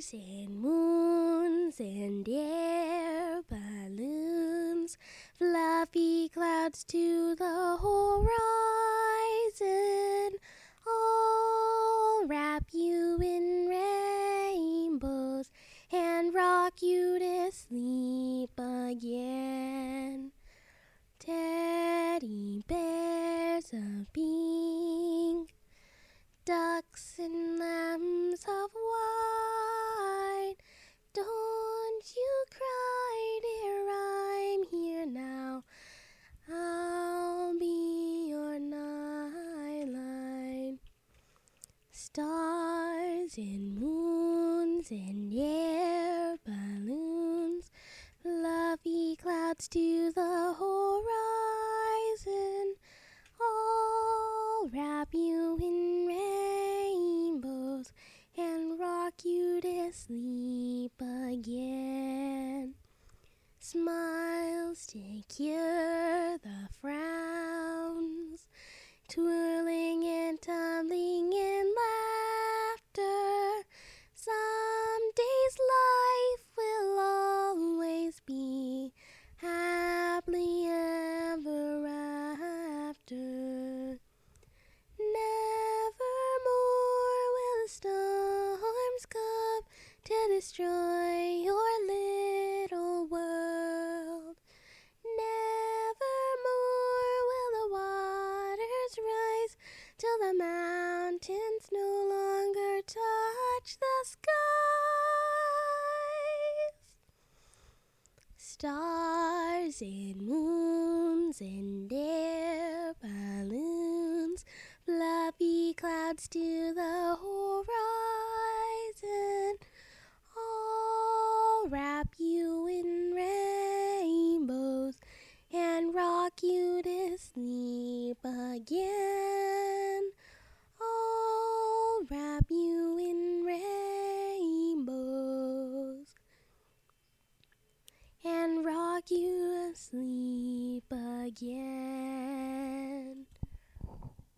Stars and moons and air balloons, fluffy clouds to the horizon, all wrap you in rainbows and rock you to sleep again. Teddy bears of pink, ducks and lambs of white, don't you cry, dear, I'm here now. I'll be your nightlight. Stars and moons and air balloons, fluffy clouds to the horizon, all wrap you in rainbows and rock you to sleep again. Smiles to cure the frowns, twirling and tumbling in laughter. Some days life will always be happily ever after. Nevermore will the storms come to destroy your little world. Nevermore will the waters rise till the mountains no longer touch the skies. Stars and moons and air balloons, fluffy clouds to the horizon, all wrap you in rainbows and rock you to sleep again. All wrap you in rainbows and rock you to sleep again.